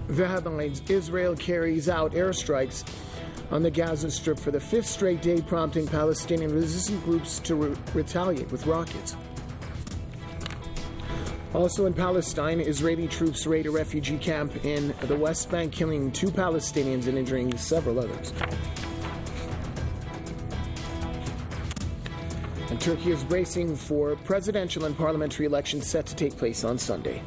The headlines: Israel carries out airstrikes on the Gaza Strip for the fifth straight day, prompting Palestinian resistance groups to retaliate with rockets. Also in Palestine, Israeli troops raid a refugee camp in the West Bank, killing 2 Palestinians and injuring several others. And Turkey is bracing for presidential and parliamentary elections set to take place on Sunday.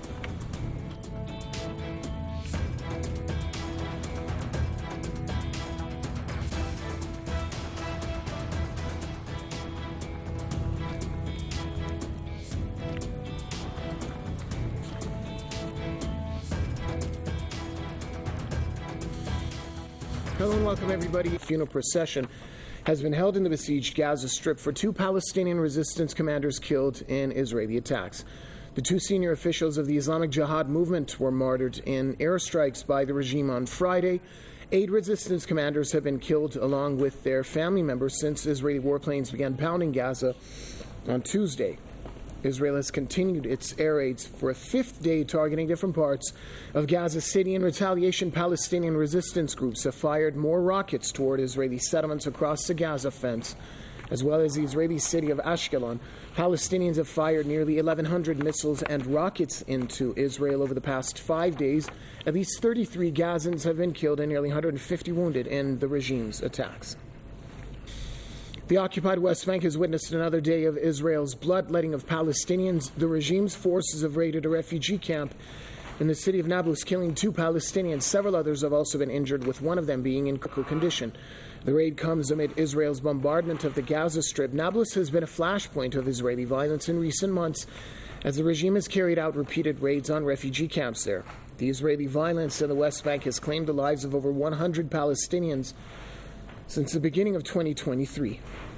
Hello and welcome, everybody. A funeral procession has been held in the besieged Gaza Strip for 2 Palestinian resistance commanders killed in Israeli attacks. The 2 senior officials of the Islamic Jihad movement were martyred in airstrikes by the regime on Friday. 8 resistance commanders have been killed along with their family members since Israeli warplanes began pounding Gaza on Tuesday. Israel has continued its air raids for a 5th day, targeting different parts of Gaza City. In retaliation, Palestinian resistance groups have fired more rockets toward Israeli settlements across the Gaza fence, as well as the Israeli city of Ashkelon. Palestinians have fired nearly 1,100 missiles and rockets into Israel over the past 5 days. At least 33 Gazans have been killed and nearly 150 wounded in the regime's attacks. The occupied West Bank has witnessed another day of Israel's bloodletting of Palestinians. The regime's forces have raided a refugee camp in the city of Nablus, killing 2 Palestinians. Several others have also been injured, with one of them being in critical condition. The raid comes amid Israel's bombardment of the Gaza Strip. Nablus has been a flashpoint of Israeli violence in recent months, as the regime has carried out repeated raids on refugee camps there. The Israeli violence in the West Bank has claimed the lives of over 100 Palestinians since the beginning of 2023.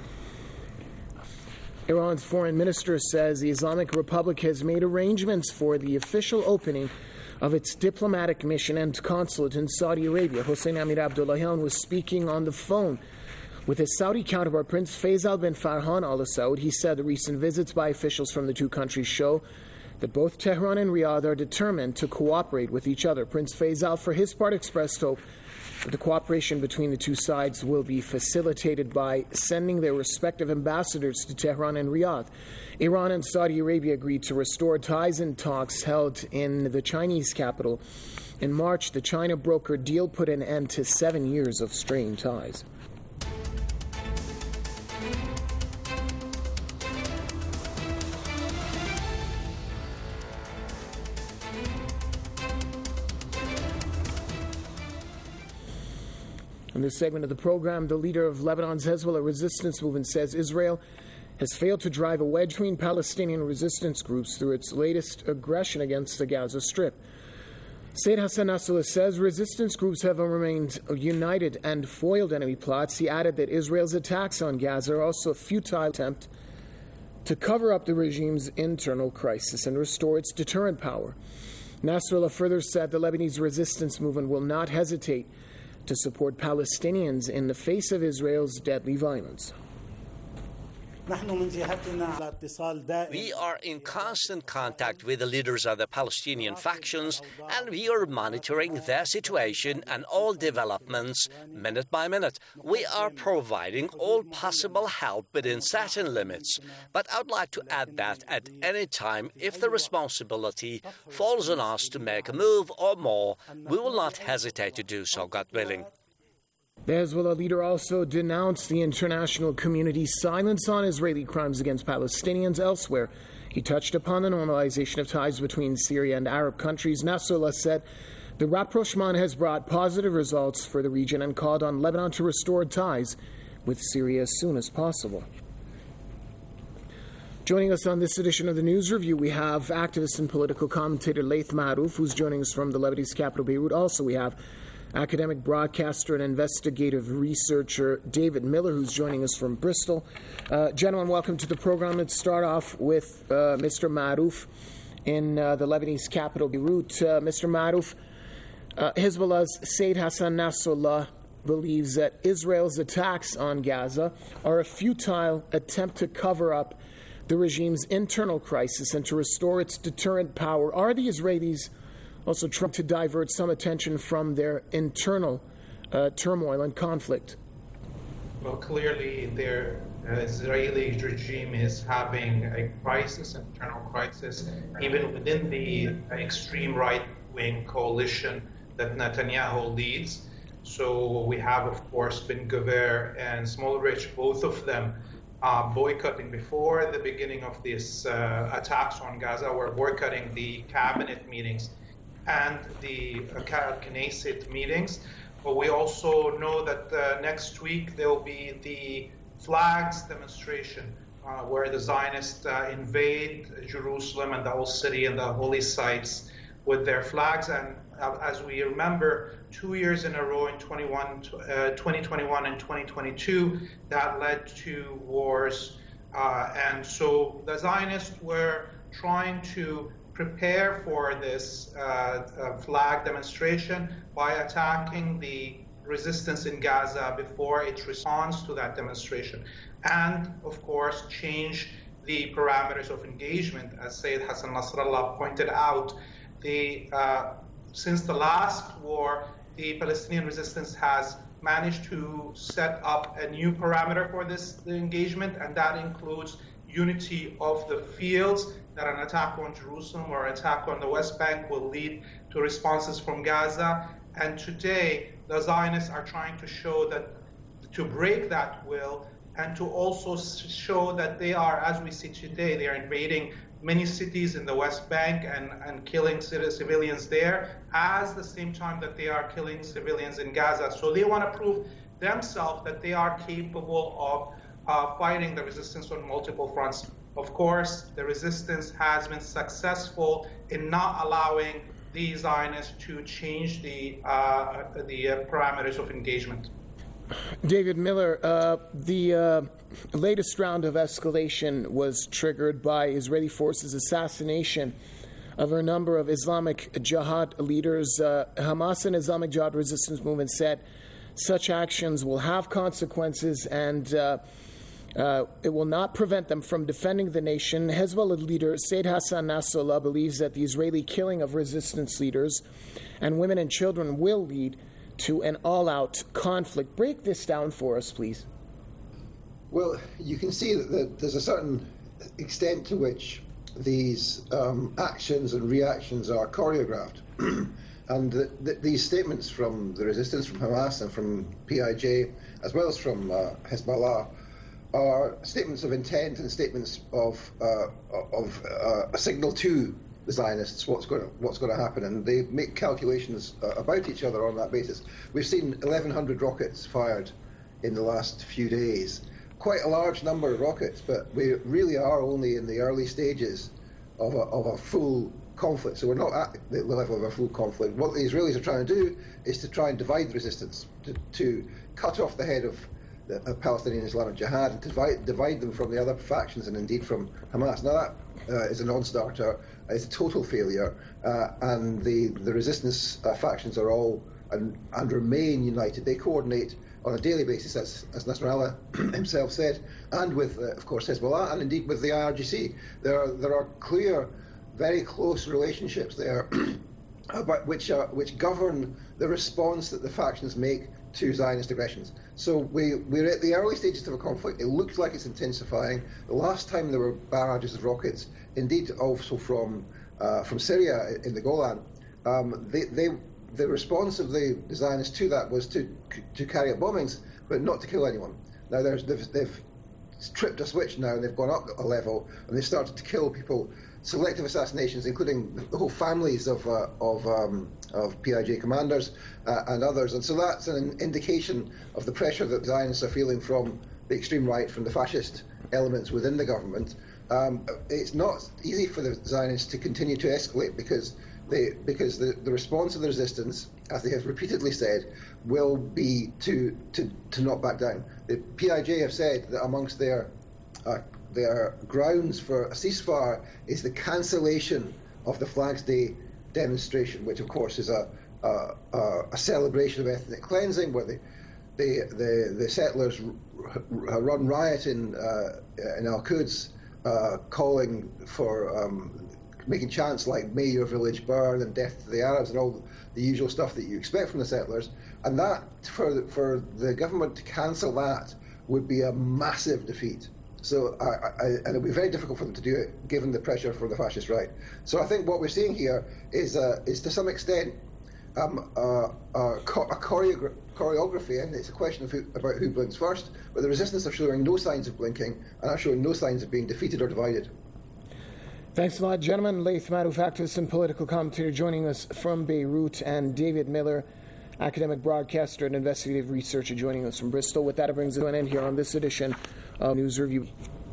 Iran's foreign minister says the Islamic Republic has made arrangements for the official opening of its diplomatic mission and consulate in Saudi Arabia. Hossein Amir Abdullahian was speaking on the phone with his Saudi counterpart, Prince Faisal bin Farhan Al Saud. He said the recent visits by officials from the 2 countries show that both Tehran and Riyadh are determined to cooperate with each other. Prince Faisal, for his part, expressed hope that the cooperation between the 2 sides will be facilitated by sending their respective ambassadors to Tehran and Riyadh. Iran and Saudi Arabia agreed to restore ties in talks held in the Chinese capital. In March, the China-brokered deal put an end to 7 years of strained ties. In this segment of the program, the leader of Lebanon's Hezbollah resistance movement says Israel has failed to drive a wedge between Palestinian resistance groups through its latest aggression against the Gaza Strip. Said Hassan Nasrallah says resistance groups have remained united and foiled enemy plots. He added that Israel's attacks on Gaza are also a futile attempt to cover up the regime's internal crisis and restore its deterrent power. Nasrallah further said the Lebanese resistance movement will not hesitate to support Palestinians in the face of Israel's deadly violence. We are in constant contact with the leaders of the Palestinian factions, and we are monitoring their situation and all developments minute by minute. We are providing all possible help within certain limits. But I'd like to add that at any time, if the responsibility falls on us to make a move or more, we will not hesitate to do so, God willing. The Hezbollah leader also denounced the international community's silence on Israeli crimes against Palestinians elsewhere. He touched upon the normalization of ties between Syria and Arab countries. Nasrallah said the rapprochement has brought positive results for the region and called on Lebanon to restore ties with Syria as soon as possible. Joining us on this edition of the News Review, we have activist and political commentator Laith Marouf, who's joining us from the Lebanese capital, Beirut. Also, we have academic broadcaster and investigative researcher David Miller, who's joining us from Bristol. Gentlemen, welcome to the program. Let's start off with Mr. Marouf in the Lebanese capital, Beirut. Mr. Marouf, Hezbollah's Said Hassan Nasrallah believes that Israel's attacks on Gaza are a futile attempt to cover up the regime's internal crisis and to restore its deterrent power. Are the Israelis also trying to divert some attention from their internal turmoil and conflict. Well, clearly the Israeli regime is having a crisis, an internal crisis, even within the extreme right-wing coalition that Netanyahu leads. So we have, of course, Ben Gvir and Smotrich, both of them boycotting before the beginning of these attacks on Gaza, were boycotting the cabinet meetings and the Knesset meetings. But we also know that next week there will be the flags demonstration where the Zionists invade Jerusalem and the whole city and the holy sites with their flags. And as we remember, 2 years in a row in 2021 and 2022, that led to wars. And so the Zionists were trying to prepare for this flag demonstration by attacking the resistance in Gaza before it responds to that demonstration. And, of course, change the parameters of engagement. As Sayyid Hassan Nasrallah pointed out, since the last war, the Palestinian resistance has managed to set up a new parameter for this engagement, and that includes unity of the fields, that an attack on Jerusalem or an attack on the West Bank will lead to responses from Gaza. And today, the Zionists are trying to show that, to break that will, and to also show that they are, as we see today, they are invading many cities in the West Bank and killing civilians there, at the same time that they are killing civilians in Gaza. So they want to prove themselves that they are capable of fighting the resistance on multiple fronts. Of course, the resistance has been successful in not allowing the Zionists to change the parameters of engagement. David Miller, the latest round of escalation was triggered by Israeli forces' assassination of a number of Islamic Jihad leaders. Hamas and Islamic Jihad resistance movement said such actions will have consequences and it will not prevent them from defending the nation. Hezbollah leader Sayyid Hassan Nasrallah believes that the Israeli killing of resistance leaders and women and children will lead to an all-out conflict. Break this down for us, please. Well, you can see that there's a certain extent to which these actions and reactions are choreographed. And these statements from the resistance, from Hamas and from PIJ, as well as from Hezbollah, are statements of intent and statements of a signal to the Zionists what's going to happen, and they make calculations about each other on that basis. We've seen 1,100 rockets fired in the last few days, quite a large number of rockets, but we really are only in the early stages of a full conflict. So we're not at the level of a full conflict. What the Israelis are trying to do is to try and divide the resistance, to cut off the head of the Palestinian Islamic Jihad and divide them from the other factions and indeed from Hamas. Now that is a non-starter. It's a total failure, and the resistance factions are all and remain united. They coordinate on a daily basis, as Nasrallah himself said, and with, of course, Hezbollah, and indeed with the IRGC. There are clear, very close relationships there, which govern the response that the factions make to Zionist aggressions. So we're at the early stages of a conflict. It looks like it's intensifying. The last time there were barrages of rockets, indeed also from Syria in the Golan, the response of the Zionists to that was to carry out bombings, but not to kill anyone. Now they've tripped a switch now, and they've gone up a level, and they've started to kill people. Selective assassinations, including the whole families of PIJ commanders and others. And so that's an indication of the pressure that Zionists are feeling from the extreme right, from the fascist elements within the government. It's not easy for the Zionists to continue to escalate because the response of the resistance, as they have repeatedly said, will be to not back down. The PIJ have said that amongst their grounds for a ceasefire is the cancellation of the Flags Day demonstration, which of course is a celebration of ethnic cleansing, where the settlers run riot in Al-Quds, calling for making chants like "May your village burn" and "Death to the Arabs" and all the usual stuff that you expect from the settlers. And that, for the government to cancel that, would be a massive defeat. So, and it'll be very difficult for them to do it, given the pressure from the fascist right. So, I think what we're seeing here is to some extent a choreography, and it's a question of about who blinks first. But the resistance are showing no signs of blinking, and are showing no signs of being defeated or divided. Thanks a lot, gentlemen. Laith Madouf, activist and political commentator, joining us from Beirut, and David Miller, academic broadcaster and investigative researcher, joining us from Bristol. With that, it brings to an end here on this edition of News Review.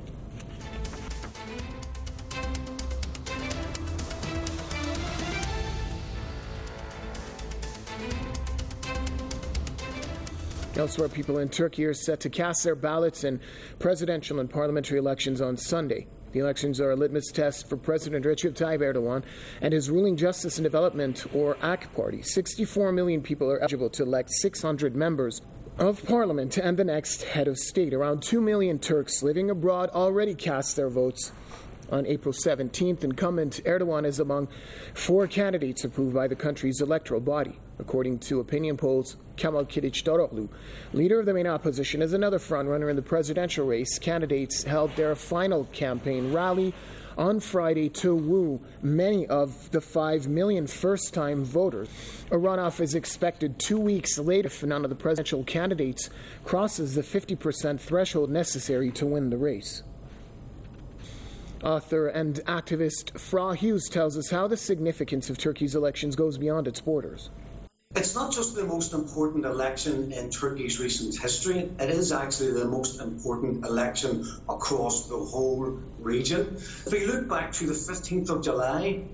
Elsewhere, people in Turkey are set to cast their ballots in presidential and parliamentary elections on Sunday. The elections are a litmus test for President Recep Tayyip Erdogan and his ruling Justice and Development, or AK party. 64 million people are eligible to elect 600 members of parliament and the next head of state. Around 2 million Turks living abroad already cast their votes on April 17th. Incumbent Erdogan is among 4 candidates approved by the country's electoral body. According to opinion polls, Kemal Kılıçdaroğlu, leader of the main opposition, is another frontrunner in the presidential race. Candidates held their final campaign rally on Friday to woo many of the 5 million first-time voters. A runoff is expected 2 weeks later if none of the presidential candidates crosses the 50% threshold necessary to win the race. Author and activist Fra Hughes tells us how the significance of Turkey's elections goes beyond its borders. It's not just the most important election in Turkey's recent history, it is actually the most important election across the whole region. If we look back to the 15th of July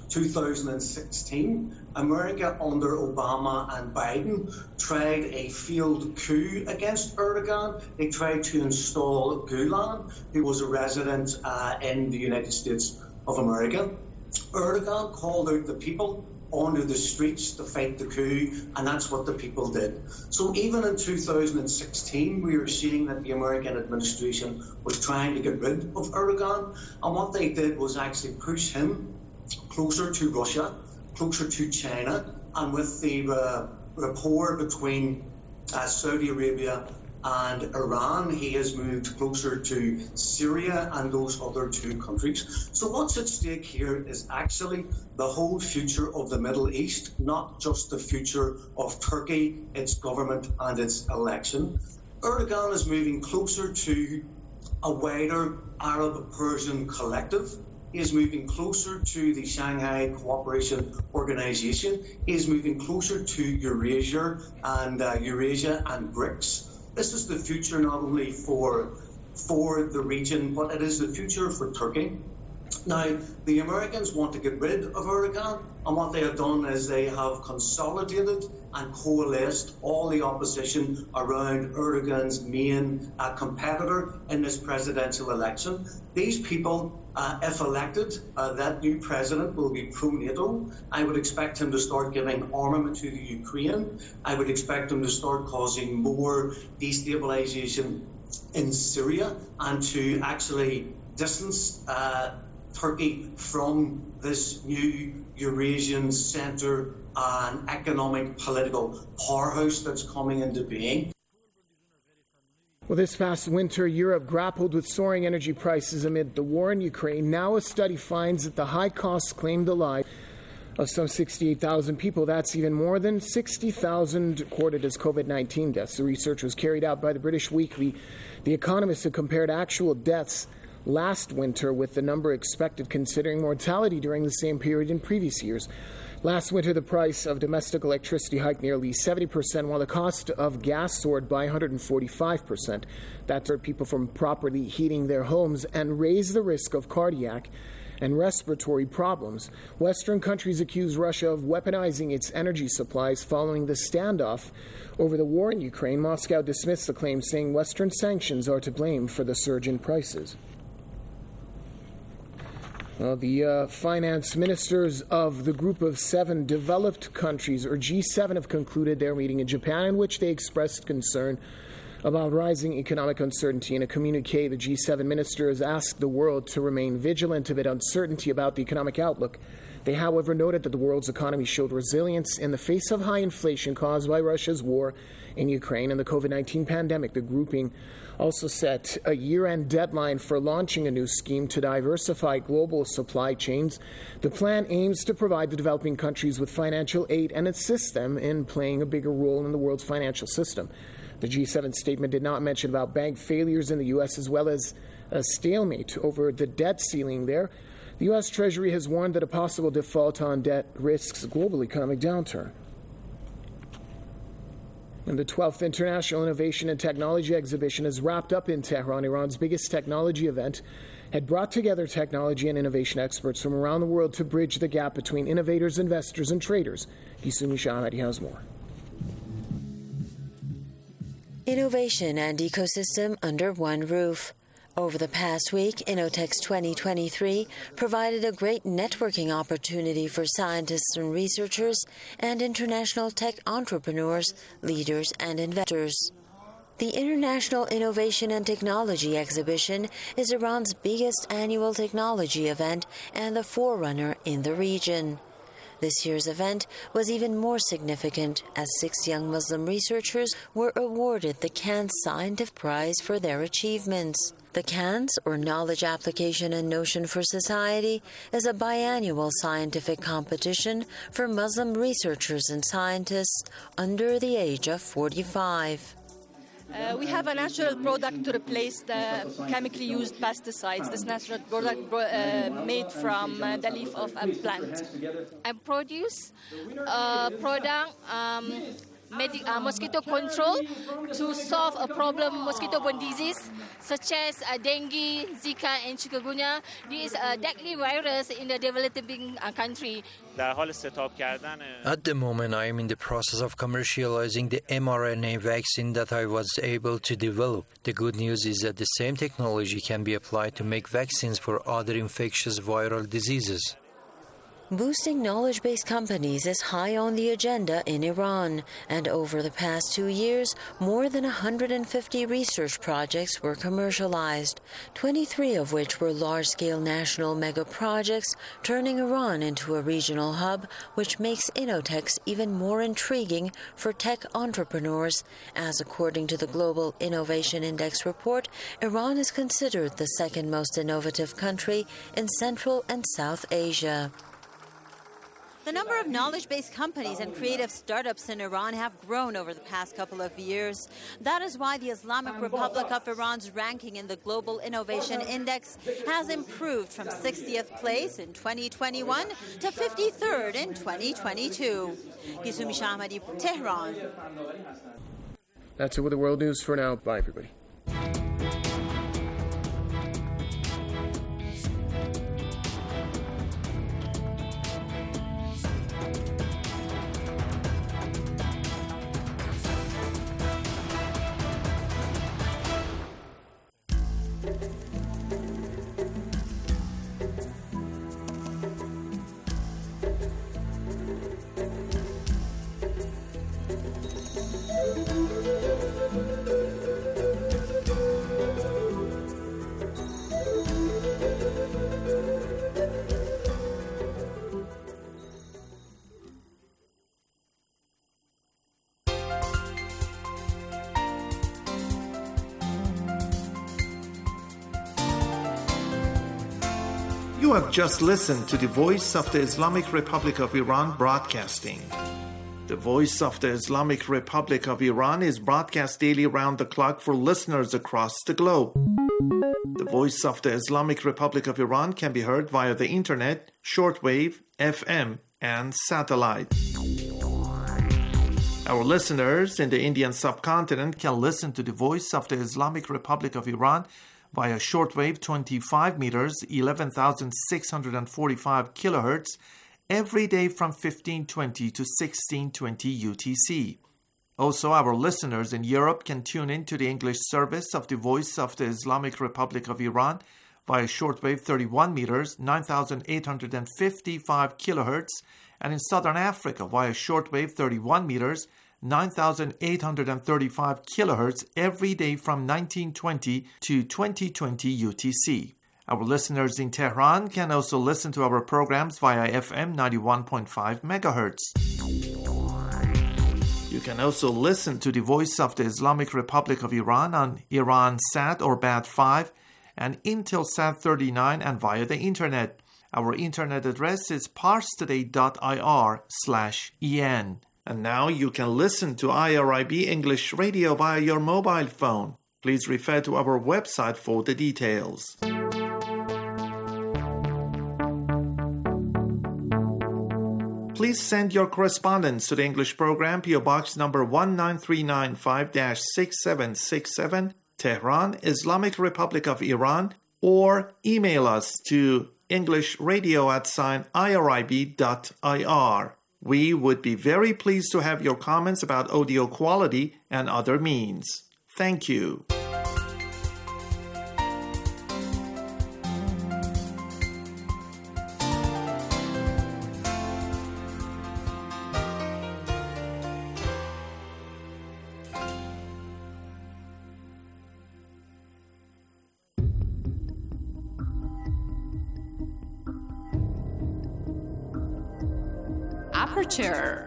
2016, America under Obama and Biden tried a failed coup against Erdogan. They tried to install Gulen, who was a resident in the United States of America. Erdogan called out the people onto the streets to fight the coup, and that's what the people did. So even in 2016, we were seeing that the American administration was trying to get rid of Erdogan, and what they did was actually push him closer to Russia, closer to China, and with the rapport between Saudi Arabia and Iran, he has moved closer to Syria and those other 2 countries. So what's at stake here is actually the whole future of the Middle East, not just the future of Turkey, its government and its election. Erdogan is moving closer to a wider Arab-Persian collective. He is moving closer to the Shanghai Cooperation Organization. He is moving closer to Eurasia and BRICS. This is the future not only for the region, but it is the future for Turkey. Now, the Americans want to get rid of Erdogan, and what they have done is they have consolidated and coalesced all the opposition around Erdogan's main competitor in this presidential election. These people, if elected, that new president will be pro-NATO. I would expect him to start giving armament to the Ukraine. I would expect him to start causing more destabilization in Syria and to actually distance Turkey from this new Eurasian centre and economic political powerhouse that's coming into being. Well, this past winter, Europe grappled with soaring energy prices amid the war in Ukraine. Now a study finds that the high costs claimed the lives of some 68,000 people. That's even more than 60,000 recorded as COVID-19 deaths. The research was carried out by the British weekly The Economist, who compared actual deaths last winter with the number expected considering mortality during the same period in previous years. Last winter, the price of domestic electricity hiked nearly 70%, while the cost of gas soared by 145%. That deterred people from properly heating their homes and raised the risk of cardiac and respiratory problems. Western countries accuse Russia of weaponizing its energy supplies following the standoff over the war in Ukraine. Moscow dismissed the claim, saying Western sanctions are to blame for the surge in prices. The finance ministers of the Group of 7 developed countries, or G7, have concluded their meeting in Japan, in which they expressed concern about rising economic uncertainty. In a communique, the G7 ministers asked the world to remain vigilant amid uncertainty about the economic outlook. They, however, noted that the world's economy showed resilience in the face of high inflation caused by Russia's war in Ukraine and the COVID-19 pandemic. The grouping also set a year-end deadline for launching a new scheme to diversify global supply chains. The plan aims to provide the developing countries with financial aid and assist them in playing a bigger role in the world's financial system. The G7 statement did not mention about bank failures in the U.S. as well as a stalemate over the debt ceiling there. The U.S. Treasury has warned that a possible default on debt risks a global economic downturn. And the 12th International Innovation and Technology Exhibition has wrapped up in Tehran. Iran's biggest technology event had brought together technology and innovation experts from around the world to bridge the gap between innovators, investors, and traders. Gisumi Shahmadi has more. Innovation and ecosystem under one roof. Over the past week, Innotex 2023 provided a great networking opportunity for scientists and researchers and international tech entrepreneurs, leaders, and investors. The International Innovation and Technology Exhibition is Iran's biggest annual technology event and the forerunner in the region. This year's event was even more significant as 6 young Muslim researchers were awarded the Cannes Scientific Prize for their achievements. The Cannes, or Knowledge Application and Notion for Society, is a biannual scientific competition for Muslim researchers and scientists under the age of 45. We have a natural product to replace the chemically used pesticides. This natural product made from the leaf of a plant. I produce a product, mosquito control, to solve a problem mosquito-borne disease such as dengue, Zika, and chikungunya. This is a deadly virus in the developing country. At the moment, I am in the process of commercializing the mRNA vaccine that I was able to develop. The good news is that the same technology can be applied to make vaccines for other infectious viral diseases. Boosting knowledge-based companies is high on the agenda in Iran, and over the past 2 years, more than 150 research projects were commercialized, 23 of which were large-scale national mega-projects, turning Iran into a regional hub, which makes Innotex even more intriguing for tech entrepreneurs, as according to the Global Innovation Index report, Iran is considered the second most innovative country in Central and South Asia. The number of knowledge-based companies and creative startups in Iran have grown over the past couple of years. That is why the Islamic Republic of Iran's ranking in the Global Innovation Index has improved from 60th place in 2021 to 53rd in 2022. Gisumi Shahmadi, Tehran. That's it with the world news for now. Bye, everybody. You have just listened to the Voice of the Islamic Republic of Iran broadcasting. The Voice of the Islamic Republic of Iran is broadcast daily around the clock for listeners across the globe. The Voice of the Islamic Republic of Iran can be heard via the internet, shortwave, FM, and satellite. Our listeners in the Indian subcontinent can listen to the Voice of the Islamic Republic of Iran via shortwave 25 meters, 11,645 kilohertz, every day from 1520 to 1620 UTC. Also, our listeners in Europe can tune in to the English service of the Voice of the Islamic Republic of Iran via shortwave 31 meters, 9,855 kilohertz, and in Southern Africa via shortwave 31 meters, 9,835 kHz every day from 1920 to 2020 UTC. Our listeners in Tehran can also listen to our programs via FM 91.5 MHz. You can also listen to the Voice of the Islamic Republic of Iran on Iransat or BAT5 and Intelsat 39 and via the internet. Our internet address is parstoday.ir/en. And now you can listen to IRIB English Radio via your mobile phone. Please refer to our website for the details. Please send your correspondence to the English program, PO Box number 19395-6767, Tehran, Islamic Republic of Iran, or email us to englishradio@irib.ir. We would be very pleased to have your comments about audio quality and other means. Thank you. Aperture.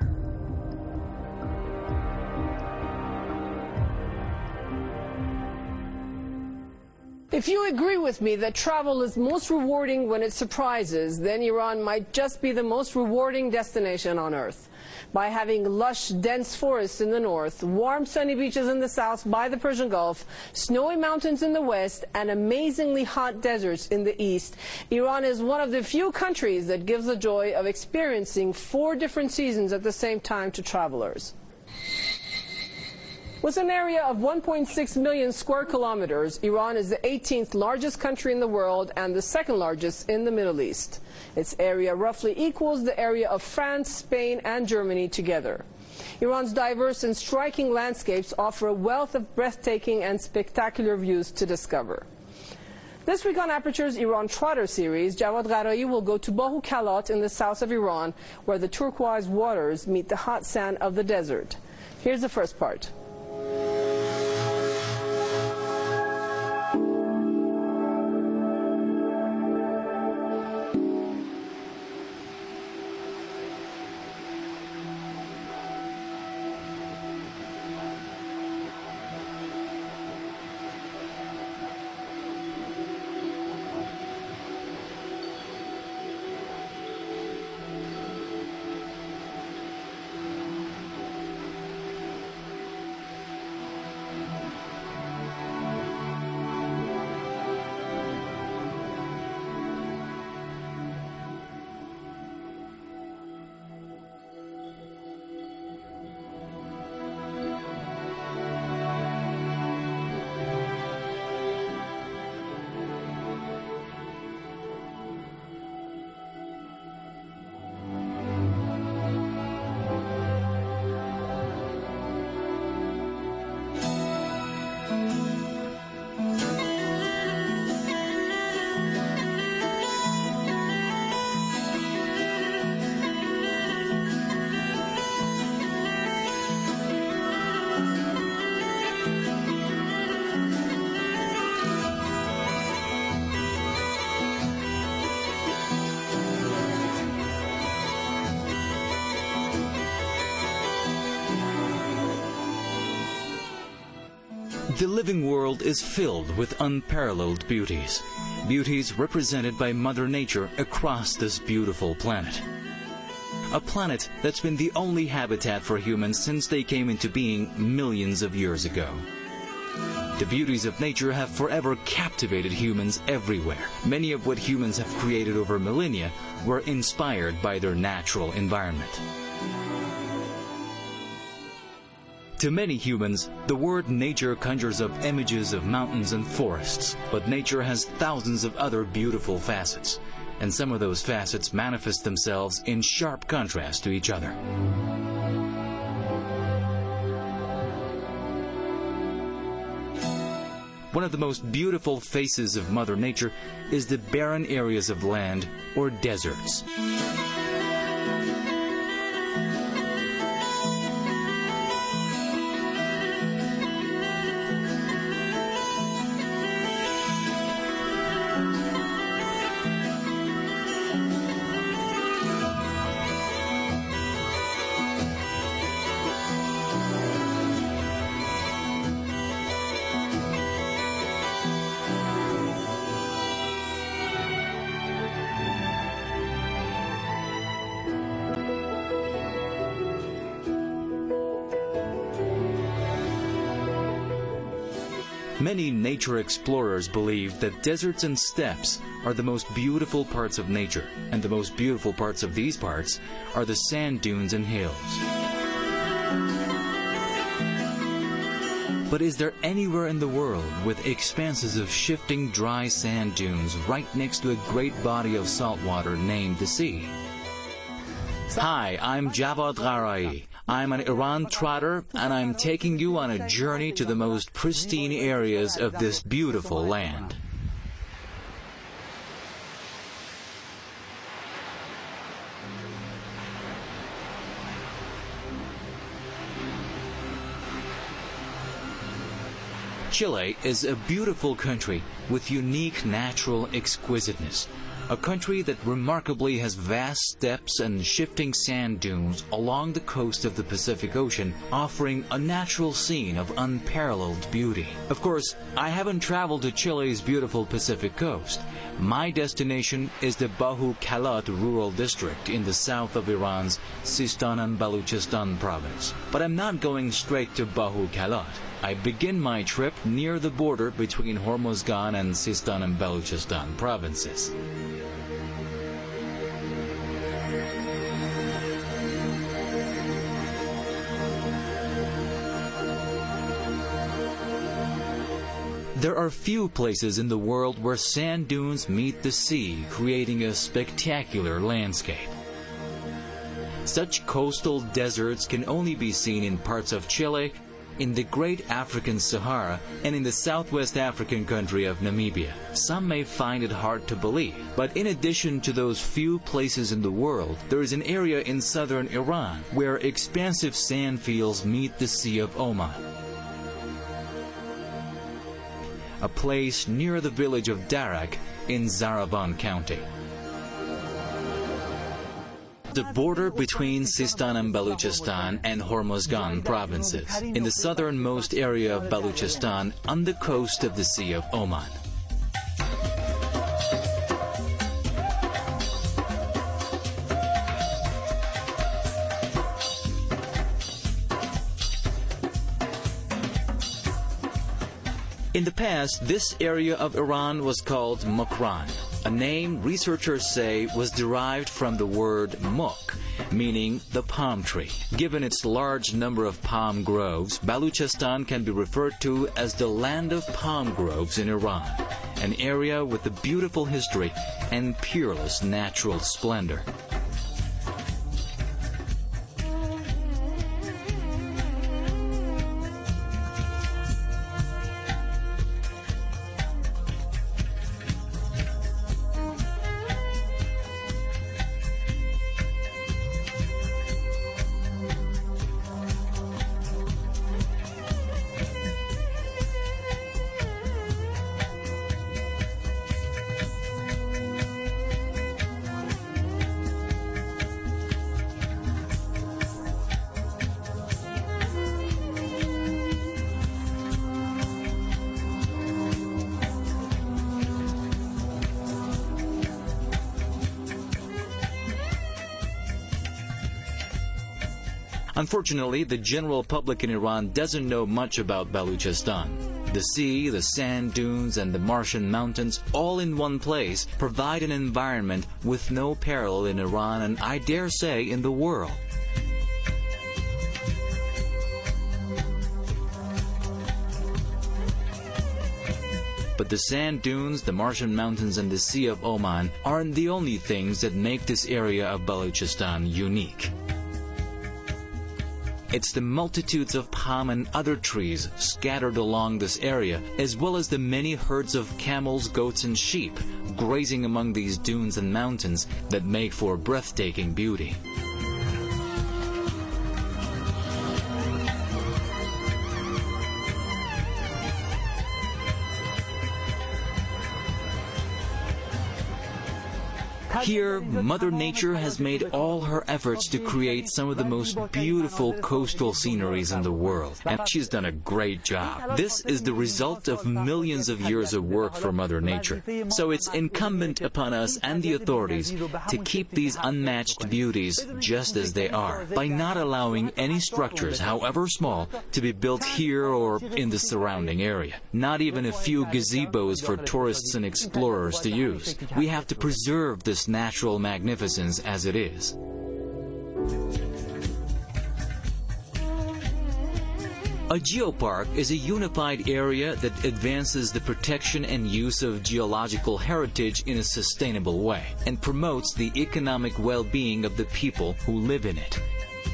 If you agree with me that travel is most rewarding when it surprises, then Iran might just be the most rewarding destination on Earth. By having lush, dense forests in the north, warm, sunny beaches in the south by the Persian Gulf, snowy mountains in the west, and amazingly hot deserts in the east, Iran is one of the few countries that gives the joy of experiencing 4 different seasons at the same time to travelers. With an area of 1.6 million square kilometers, Iran is the 18th largest country in the world and the 2nd largest in the Middle East. Its area roughly equals the area of France, Spain, and Germany together. Iran's diverse and striking landscapes offer a wealth of breathtaking and spectacular views to discover. This week on Aperture's Iran Trotter series, Jawad Gharai will go to Bahu Kalat in the south of Iran, where the turquoise waters meet the hot sand of the desert. Here's the first part. The living world is filled with unparalleled beauties. Beauties represented by Mother Nature across this beautiful planet. A planet that's been the only habitat for humans since they came into being millions of years ago. The beauties of nature have forever captivated humans everywhere. Many of what humans have created over millennia were inspired by their natural environment. To many humans, the word nature conjures up images of mountains and forests, but nature has thousands of other beautiful facets, and some of those facets manifest themselves in sharp contrast to each other. One of the most beautiful faces of Mother Nature is the barren areas of land or deserts. Many nature explorers believe that deserts and steppes are the most beautiful parts of nature, and the most beautiful parts of these parts are the sand dunes and hills. But is there anywhere in the world with expanses of shifting dry sand dunes right next to a great body of salt water named the sea? Hi, I'm Javad Gharai. I'm an Iran trotter, and I'm taking you on a journey to the most pristine areas of this beautiful land. Chile is a beautiful country with unique natural exquisiteness. A country that remarkably has vast steppes and shifting sand dunes along the coast of the Pacific Ocean, offering a natural scene of unparalleled beauty. Of course, I haven't traveled to Chile's beautiful Pacific coast. My destination is the Bahu Kalat rural district in the south of Iran's Sistan and Baluchistan province. But I'm not going straight to Bahu Kalat. I begin my trip near the border between Hormozgan and Sistan and Baluchistan provinces. There are few places in the world where sand dunes meet the sea, creating a spectacular landscape. Such coastal deserts can only be seen in parts of Chile, in the Great African Sahara, and in the southwest African country of Namibia. Some may find it hard to believe, but in addition to those few places in the world, there is an area in southern Iran where expansive sand fields meet the Sea of Oman. A place near the village of Darak in Zaraban County. The border between Sistan and Baluchistan and Hormozgan provinces, in the southernmost area of Baluchistan on the coast of the Sea of Oman. In the past, this area of Iran was called Mukran, a name researchers say was derived from the word muk, meaning the palm tree. Given its large number of palm groves, Baluchistan can be referred to as the land of palm groves in Iran, an area with a beautiful history and peerless natural splendor. Unfortunately, the general public in Iran doesn't know much about Baluchistan. The sea, the sand dunes, and the Martian mountains, all in one place, provide an environment with no parallel in Iran and, I dare say, in the world. But the sand dunes, the Martian mountains, and the Sea of Oman aren't the only things that make this area of Baluchistan unique. It's the multitudes of palm and other trees scattered along this area, as well as the many herds of camels, goats, and sheep grazing among these dunes and mountains that make for breathtaking beauty. Here, Mother Nature has made all her efforts to create some of the most beautiful coastal sceneries in the world, and she's done a great job. This is the result of millions of years of work for Mother Nature. So it's incumbent upon us and the authorities to keep these unmatched beauties just as they are, by not allowing any structures, however small, to be built here or in the surrounding area. Not even a few gazebos for tourists and explorers to use. We have to preserve this natural magnificence as it is. A geopark is a unified area that advances the protection and use of geological heritage in a sustainable way and promotes the economic well-being of the people who live in it.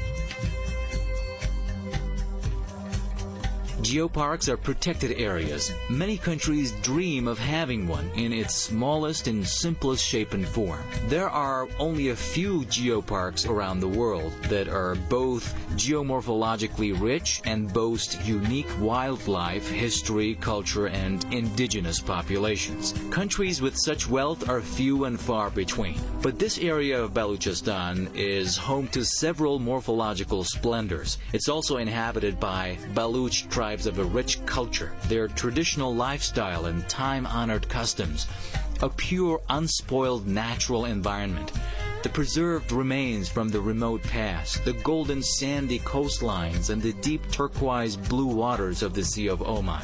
Geoparks are protected areas. Many countries dream of having one in its smallest and simplest shape and form. There are only a few geoparks around the world that are both geomorphologically rich and boast unique wildlife, history, culture, and indigenous populations. Countries with such wealth are few and far between. But this area of Baluchistan is home to several morphological splendors. It's also inhabited by Baluch tribes of a rich culture, their traditional lifestyle and time-honored customs, a pure, unspoiled natural environment, the preserved remains from the remote past, the golden sandy coastlines, and the deep turquoise blue waters of the Sea of Oman.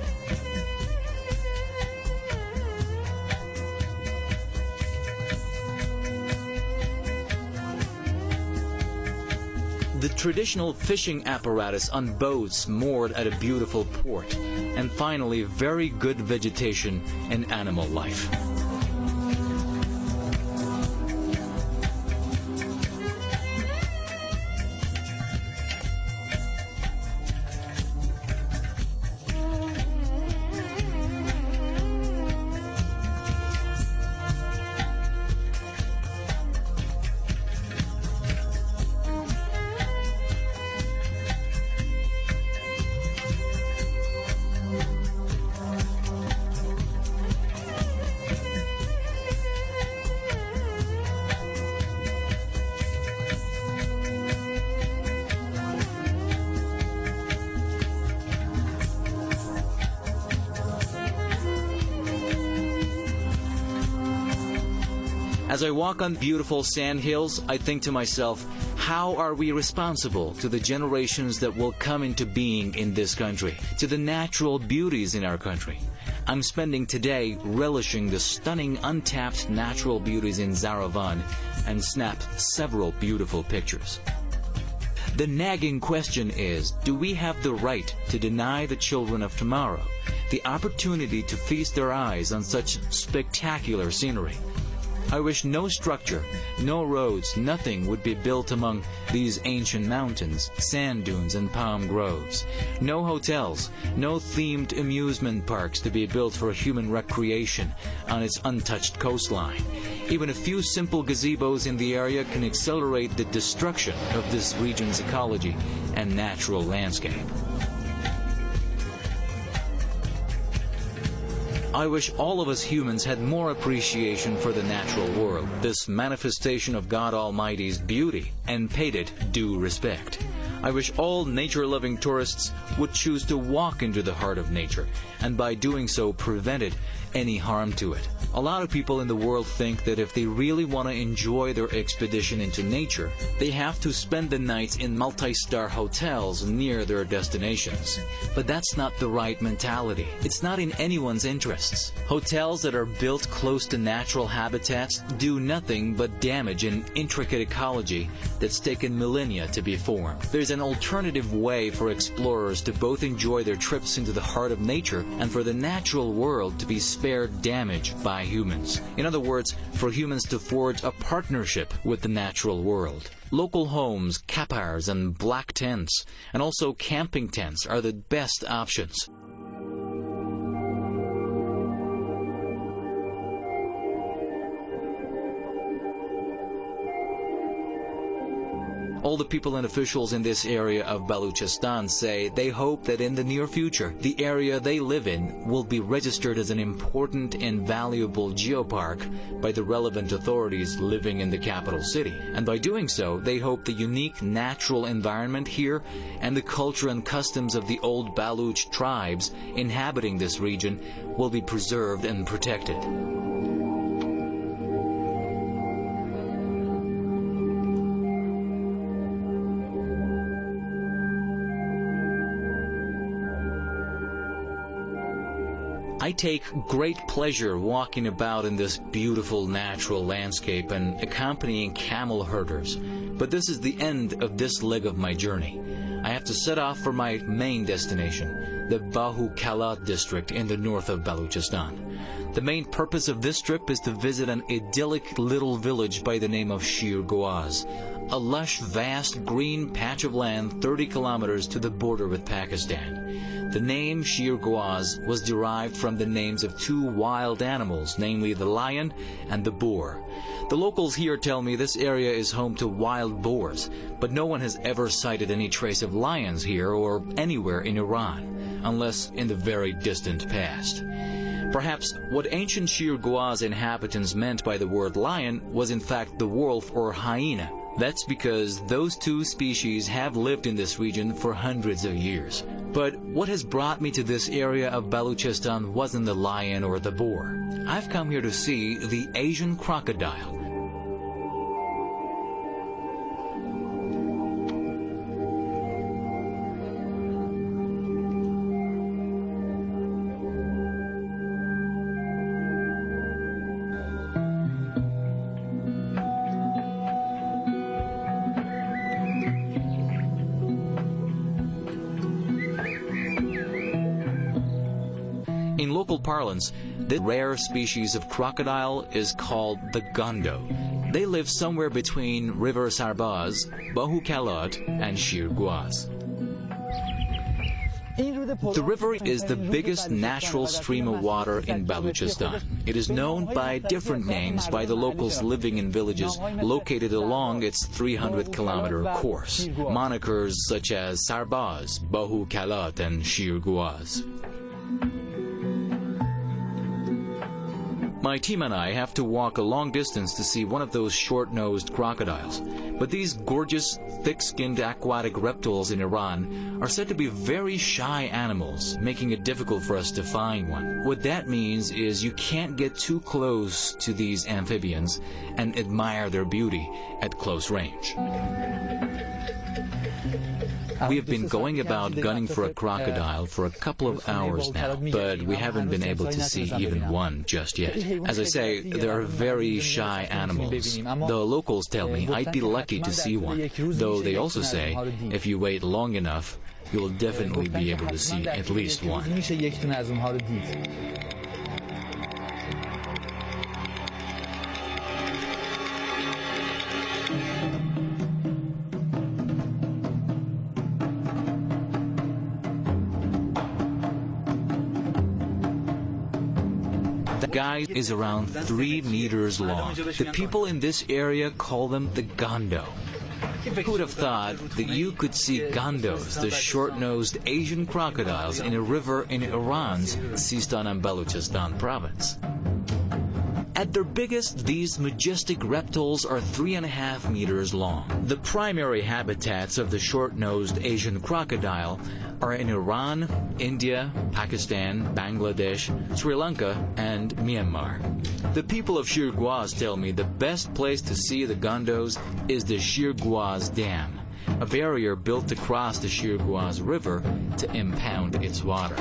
The traditional fishing apparatus on boats moored at a beautiful port, and finally very good vegetation and animal life. As I walk on beautiful sand hills, I think to myself, how are we responsible to the generations that will come into being in this country, to the natural beauties in our country? I'm spending today relishing the stunning untapped natural beauties in Zaravan and snapped several beautiful pictures. The nagging question is, do we have the right to deny the children of tomorrow the opportunity to feast their eyes on such spectacular scenery? I wish no structure, no roads, nothing would be built among these ancient mountains, sand dunes, and palm groves. No hotels, no themed amusement parks to be built for human recreation on its untouched coastline. Even a few simple gazebos in the area can accelerate the destruction of this region's ecology and natural landscape. I wish all of us humans had more appreciation for the natural world, this manifestation of God Almighty's beauty, and paid it due respect. I wish all nature-loving tourists would choose to walk into the heart of nature, and by doing so prevented any harm to it. A lot of people in the world think that if they really want to enjoy their expedition into nature, they have to spend the nights in multi-star hotels near their destinations. But that's not the right mentality. It's not in anyone's interests. Hotels that are built close to natural habitats do nothing but damage an intricate ecology that's taken millennia to be formed. There's an alternative way for explorers to both enjoy their trips into the heart of nature and for the natural world to be spared damage by humans. In other words, for humans to forge a partnership with the natural world. Local homes, kapars, and black tents, and also camping tents are the best options. All the people and officials in this area of Balochistan say they hope that in the near future, the area they live in will be registered as an important and valuable geopark by the relevant authorities living in the capital city. And by doing so, they hope the unique natural environment here and the culture and customs of the old Baloch tribes inhabiting this region will be preserved and protected. I take great pleasure walking about in this beautiful natural landscape and accompanying camel herders. But this is the end of this leg of my journey. I have to set off for my main destination, the Bahu Kalat district in the north of Balochistan. The main purpose of this trip is to visit an idyllic little village by the name of Shir Gawaz, a lush, vast green patch of land 30 kilometers to the border with Pakistan. The name Shir Gawaz was derived from the names of two wild animals, namely the lion and the boar. The locals here tell me this area is home to wild boars, but no one has ever cited any trace of lions here or anywhere in Iran, unless in the very distant past. Perhaps what ancient Shir Gawaz inhabitants meant by the word lion was in fact the wolf or hyena. That's because those two species have lived in this region for hundreds of years. But what has brought me to this area of Balochistan wasn't the lion or the boar. I've come here to see the Asian crocodile. In local parlance, this rare species of crocodile is called the gondo. They live somewhere between River Sarbaz, Bahu Kalat, and Shir Gawaz. The river is the biggest natural stream of water in Balochistan. It is known by different names by the locals living in villages located along its 300-kilometer course. Monikers such as Sarbaz, Bahu Kalat, and Shir Gawaz. My team and I have to walk a long distance to see one of those short-nosed crocodiles. But these gorgeous, thick-skinned aquatic reptiles in Iran are said to be very shy animals, making it difficult for us to find one. What that means is you can't get too close to these amphibians and admire their beauty at close range. We have been going about gunning for a crocodile for a couple of hours now, but we haven't been able to see even one just yet. As I say, they are very shy animals. The locals tell me I'd be lucky to see one, though they also say if you wait long enough, you'll definitely be able to see at least one. The guy is around 3 meters long. The people in this area call them the gondo. Who would have thought that you could see gondos, the short-nosed Asian crocodiles, in a river in Iran's Sistan and Balochistan province? At their biggest, these majestic reptiles are 3.5 meters long. The primary habitats of the short-nosed Asian crocodile are in Iran, India, Pakistan, Bangladesh, Sri Lanka, and Myanmar. The people of Shir Gawaz tell me the best place to see the gondos is the Shir Gawaz Dam, a barrier built to cross the Shir Gawaz River to impound its water.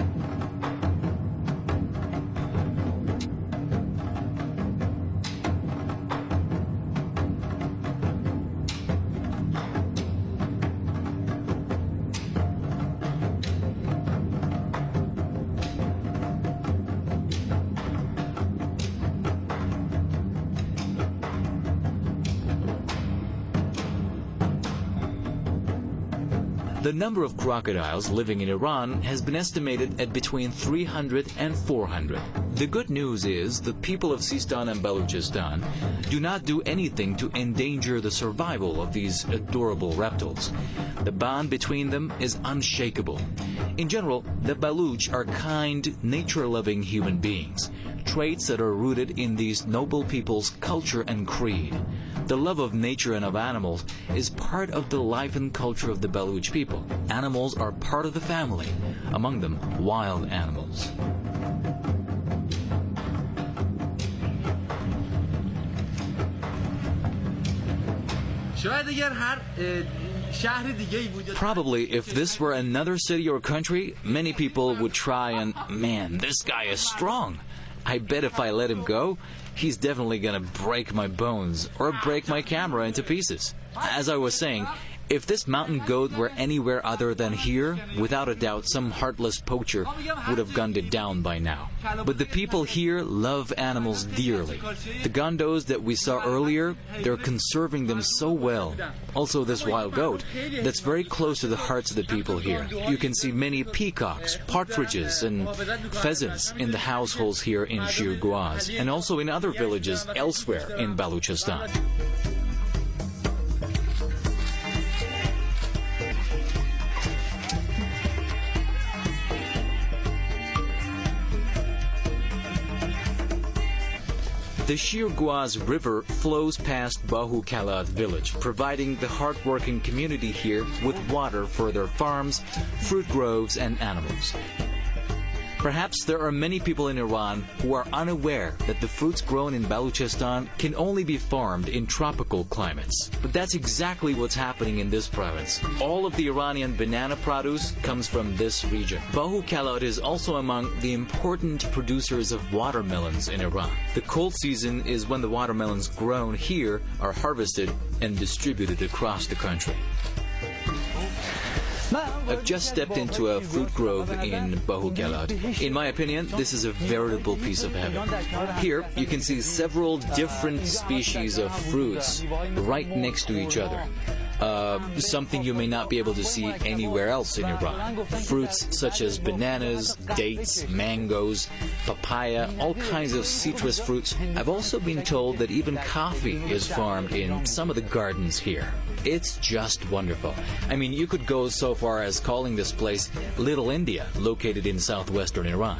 The number of crocodiles living in Iran has been estimated at between 300 and 400. The good news is the people of Sistan and Balochistan do not do anything to endanger the survival of these adorable reptiles. The bond between them is unshakable. In general, the Baluch are kind, nature-loving human beings, traits that are rooted in these noble people's culture and creed. The love of nature and of animals is part of the life and culture of the Baluch people. Animals are part of the family, among them wild animals. Probably if this were another city or country, many people would try and, man, this guy is strong. I bet if I let him go, he's definitely gonna break my bones or break my camera into pieces. As I was saying, if this mountain goat were anywhere other than here, without a doubt some heartless poacher would have gunned it down by now. But the people here love animals dearly. The gondos that we saw earlier, they're conserving them so well. Also this wild goat, that's very close to the hearts of the people here. You can see many peacocks, partridges, and pheasants in the households here in Shir Guaz, and also in other villages elsewhere in Balochistan. The Shir Guaz River flows past Bahu Kalat village, providing the hardworking community here with water for their farms, fruit groves, and animals. Perhaps there are many people in Iran who are unaware that the fruits grown in Balochistan can only be farmed in tropical climates. But that's exactly what's happening in this province. All of the Iranian banana produce comes from this region. Bahu Kalat is also among the important producers of watermelons in Iran. The cold season is when the watermelons grown here are harvested and distributed across the country. I've just stepped into a fruit grove in Bahu Kalat. In my opinion, this is a veritable piece of heaven. Here, you can see several different species of fruits right next to each other. Something you may not be able to see anywhere else in Iran. Fruits such as bananas, dates, mangoes, papaya, all kinds of citrus fruits. I've also been told that even coffee is farmed in some of the gardens here. It's just wonderful. I mean, you could go so far as calling this place Little India, located in southwestern Iran.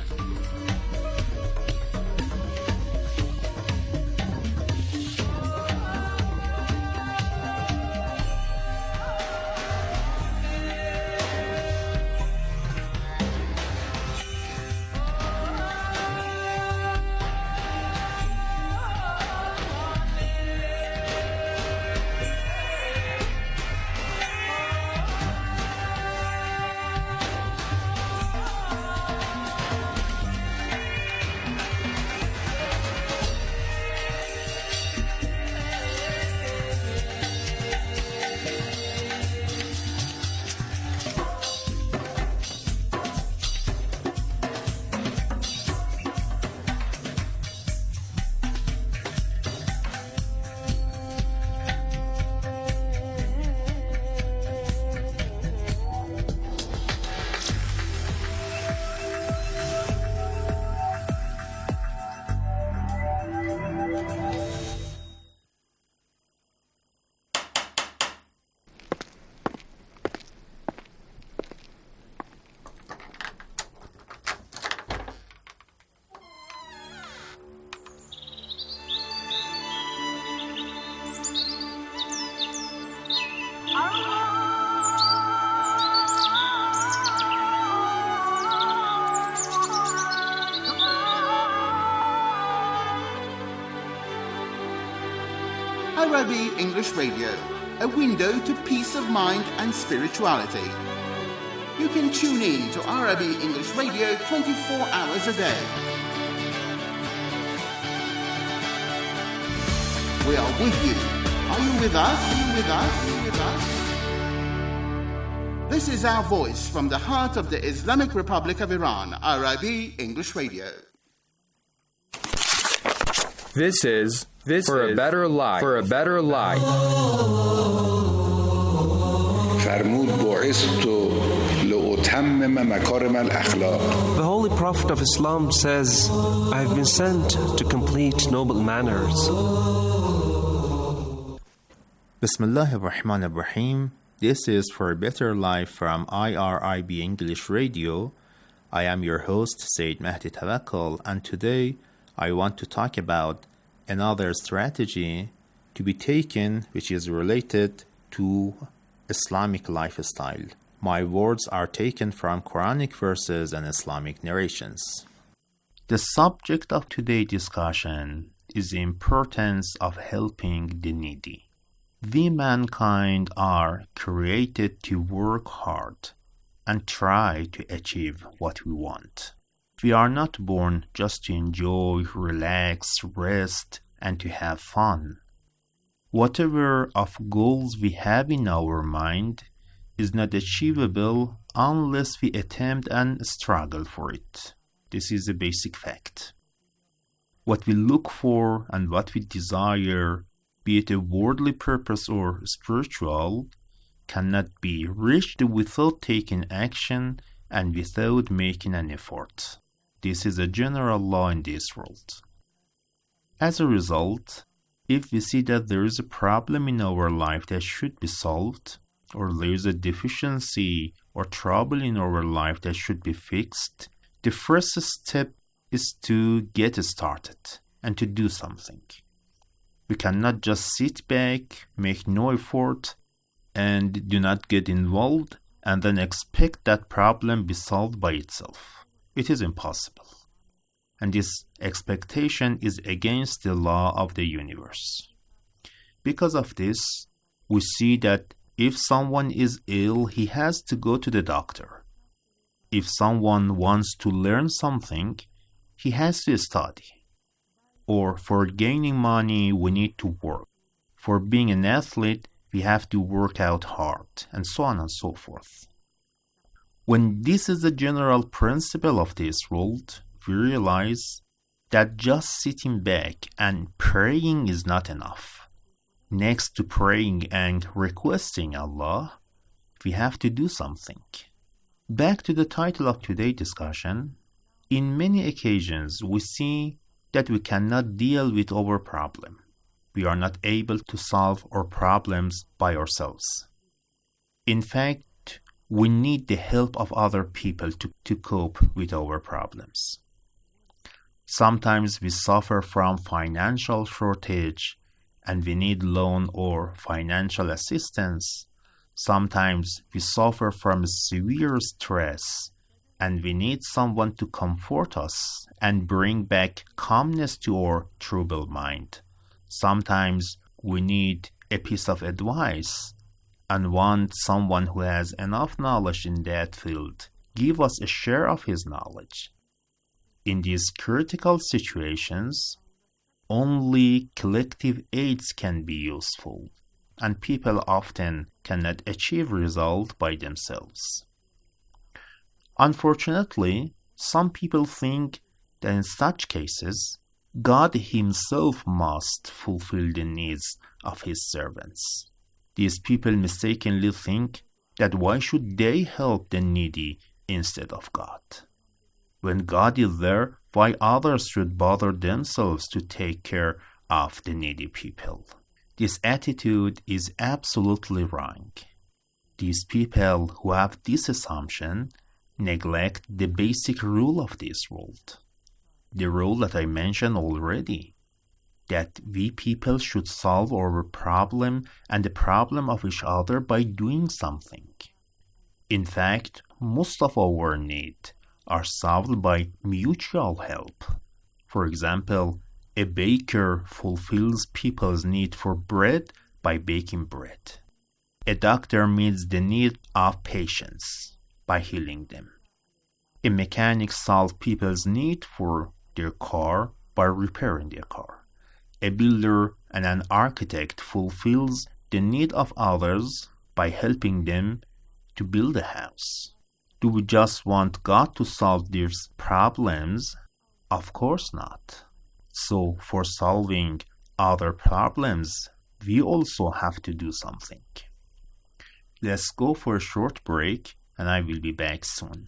Arabi English Radio, a window to peace of mind and spirituality. You can tune in to Arabi English Radio 24 hours a day. We are with you. Are you with us? Are you with us? Are you with us? This is our voice from the heart of the Islamic Republic of Iran, Arabi English Radio. This is For a Better Life. The Holy Prophet of Islam says, I have been sent to complete noble manners. Bismillahir Rahmanir Rahim. This is For a Better Life from IRIB English Radio. I am your host, Sayyid Mahdi Tawakkol, and today I want to talk about another strategy to be taken which is related to Islamic lifestyle. My words are taken from Quranic verses and Islamic narrations. The subject of today's discussion is the importance of helping the needy. We mankind are created to work hard and try to achieve what we want. We are not born just to enjoy, relax, rest, and to have fun. Whatever of goals we have in our mind is not achievable unless we attempt and struggle for it. This is a basic fact. What we look for and what we desire, be it a worldly purpose or spiritual, cannot be reached without taking action and without making an effort. This is a general law in this world. As a result, if we see that there is a problem in our life that should be solved, or there is a deficiency or trouble in our life that should be fixed, the first step is to get started and to do something. We cannot just sit back, make no effort, and do not get involved, and then expect that problem be solved by itself. It is impossible. And this expectation is against the law of the universe. Because of this, we see that if someone is ill, he has to go to the doctor. If someone wants to learn something, he has to study. Or for gaining money, we need to work. For being an athlete, we have to work out hard, and so on and so forth. When this is the general principle of this world, we realize that just sitting back and praying is not enough. Next to praying and requesting Allah, we have to do something. Back to the title of today's discussion, in many occasions we see that we cannot deal with our problem. We are not able to solve our problems by ourselves. In fact, we need the help of other people to cope with our problems. Sometimes we suffer from financial shortage and we need loan or financial assistance. Sometimes we suffer from severe stress and we need someone to comfort us and bring back calmness to our troubled mind. Sometimes we need a piece of advice and want someone who has enough knowledge in that field give us a share of his knowledge. In these critical situations, only collective aids can be useful, and people often cannot achieve results by themselves. Unfortunately, some people think that in such cases, God Himself must fulfill the needs of His servants. These people mistakenly think that why should they help the needy instead of God? When God is there, why others should bother themselves to take care of the needy people? This attitude is absolutely wrong. These people who have this assumption neglect the basic rule of this world. The rule that I mentioned already, that we people should solve our problem and the problem of each other by doing something. In fact, most of our needs are solved by mutual help. For example, a baker fulfills people's need for bread by baking bread. A doctor meets the need of patients by healing them. A mechanic solves people's need for their car by repairing their car. A builder and an architect fulfills the need of others by helping them to build a house. Do we just want God to solve these problems? Of course not. So for solving other problems, we also have to do something. Let's go for a short break, and I will be back soon.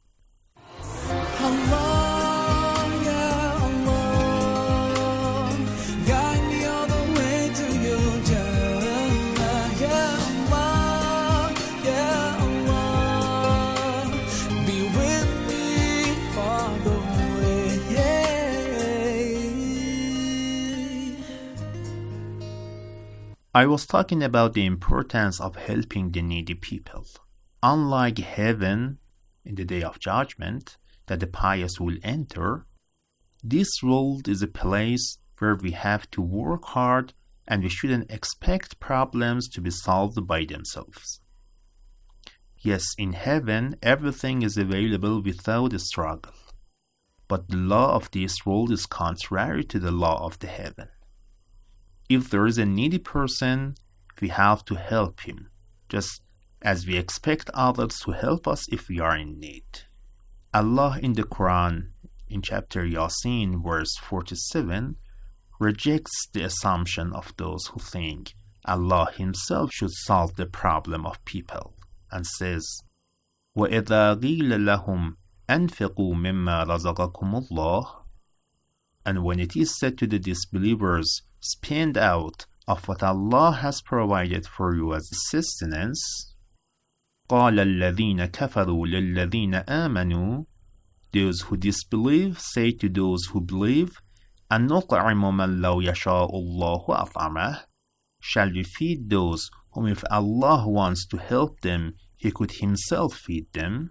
I was talking about the importance of helping the needy people. Unlike heaven in the day of judgment that the pious will enter, this world is a place where we have to work hard and we shouldn't expect problems to be solved by themselves. Yes, in heaven everything is available without a struggle, but the law of this world is contrary to the law of the heaven. If there is a needy person, we have to help him, just as we expect others to help us if we are in need. Allah in the Quran, in chapter Yasin, verse 47, rejects the assumption of those who think Allah Himself should solve the problem of people, and says, وَإِذَا قِيلَ لَهُمْ أَنْفِقُوا مِمَّا رَزَقَكُمُ اللَّهُ. And when it is said to the disbelievers, spend out of what Allah has provided for you as sustenance, قَالَ الَّذِينَ كَفَرُوا لِلَّذِينَ آمَنُوا. Those who disbelieve say to those who believe, أَنُطْعِمُ مَنْ لَوْ يَشَاءُ اللَّهُ أَطْعَمَهُ. Shall we feed those whom if Allah wants to help them, He could Himself feed them?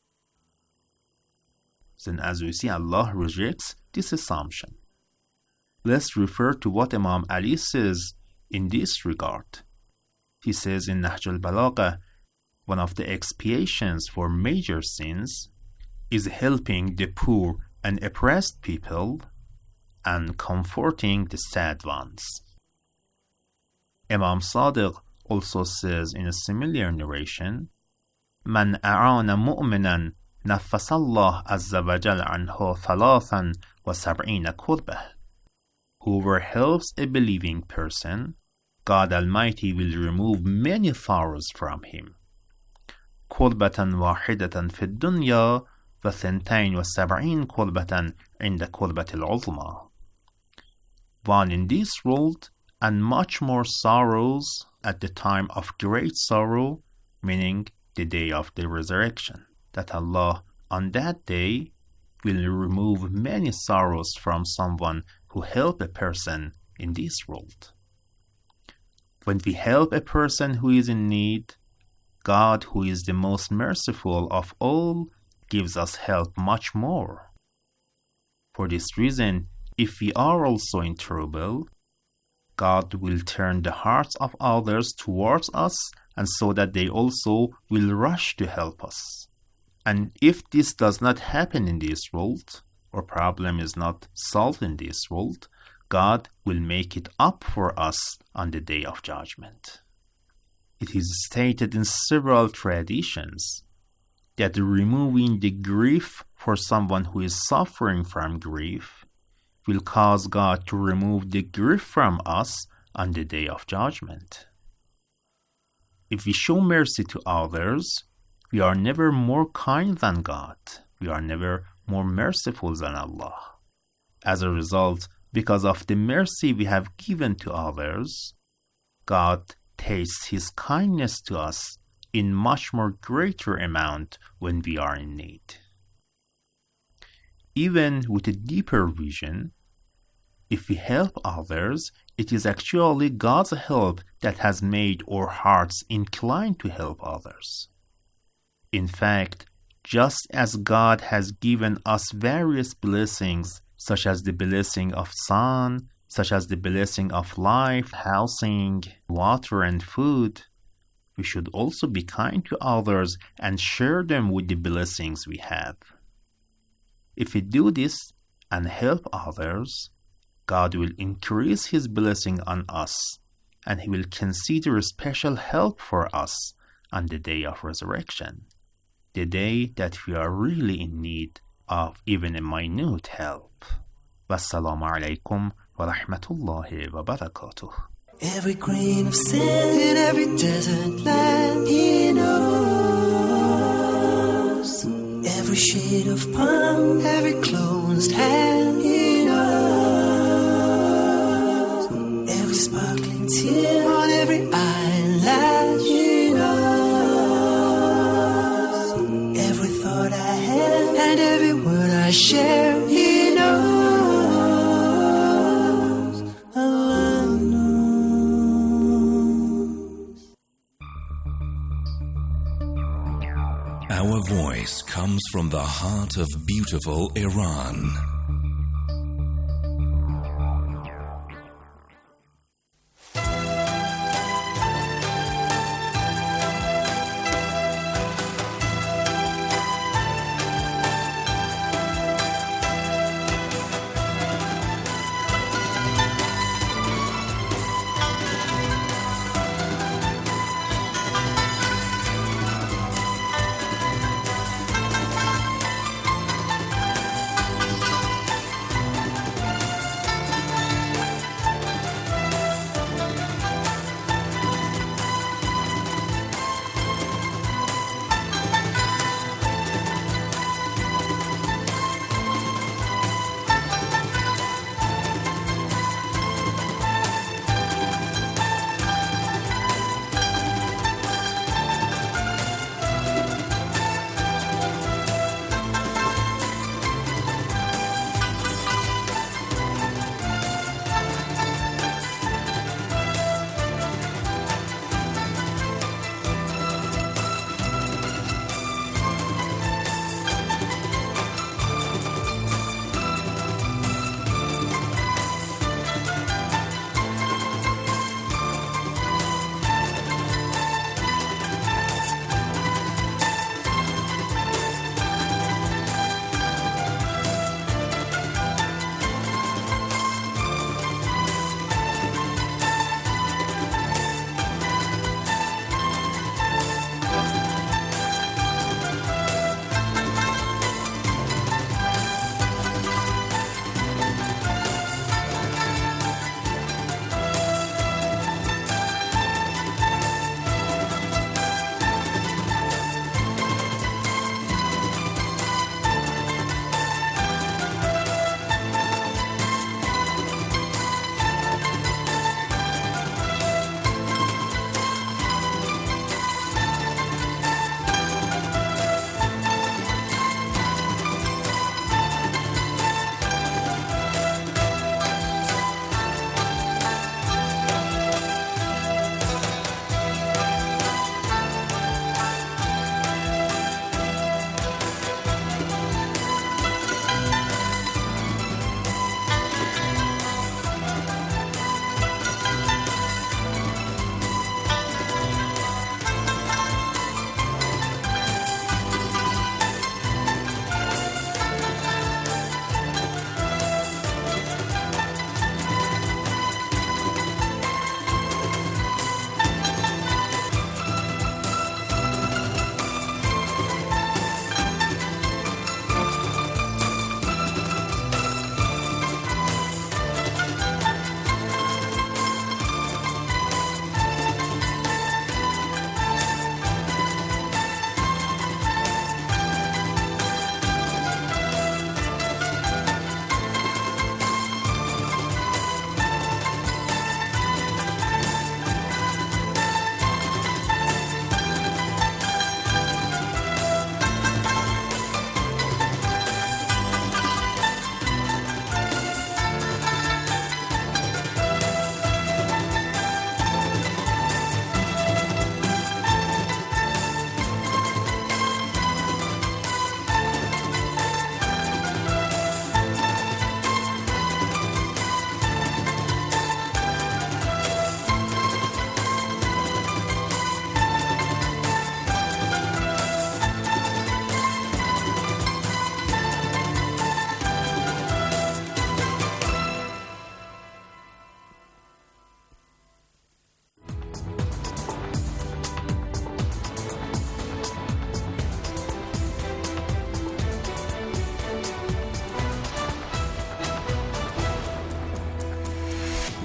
Then as we see, Allah rejects this assumption. Let's refer to what Imam Ali says in this regard. He says in Nahj al-Balagha, one of the expiations for major sins is helping the poor and oppressed people and comforting the sad ones. Imam Sadiq also says in a similar narration, مَنْ أَعَانَ مُؤْمِنًا نَفَّسَ اللَّهُ عَزَّ وَجَلَّ عَنْهُ ثَلَاثًا وَسَبْعِينَ كُرْبَةً. Whoever helps a believing person, God Almighty will remove many sorrows from him. كُرْبَةً وَاحِدَةً فِي الدُّنْيَا وَثَنْتَيْنِ وَسَبْعِينَ كُرْبَةً عِنْدَ كُرْبَةِ الْعُظْمَى. One in this world, and much more sorrows at the time of great sorrow, meaning the day of the resurrection, that Allah on that day will remove many sorrows from someone who help a person in this world. When we help a person who is in need, God, who is the most merciful of all, gives us help much more. For this reason, if we are also in trouble, God will turn the hearts of others towards us, and so that they also will rush to help us. And if this does not happen in this world, or problem is not solved in this world, God will make it up for us on the day of judgment. It is stated in several traditions that removing the grief for someone who is suffering from grief will cause God to remove the grief from us on the day of judgment. If we show mercy to others, we are never more kind than God. We are never more merciful than Allah. As a result, because of the mercy we have given to others, God tastes His kindness to us in much more greater amount when we are in need. Even with a deeper vision, if we help others, it is actually God's help that has made our hearts inclined to help others. In fact, just as God has given us various blessings, such as the blessing of sun, such as the blessing of life, housing, water, and food, we should also be kind to others and share them with the blessings we have. If we do this and help others, God will increase His blessing on us, and He will consider special help for us on the day of resurrection, the day that we are really in need of even a minute help. Wassalamu alaikum wa rahmatullahi wa barakatuh. Every grain of sand in every desert land, He knows. Every shade of palm, every closed hand, He knows. Every sparkling tear on every eyelash, He knows. Every thought I have and every word I share, He knows. Our voice comes from the heart of beautiful Iran.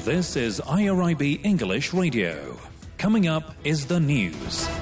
This is IRIB English Radio. Coming up is the news.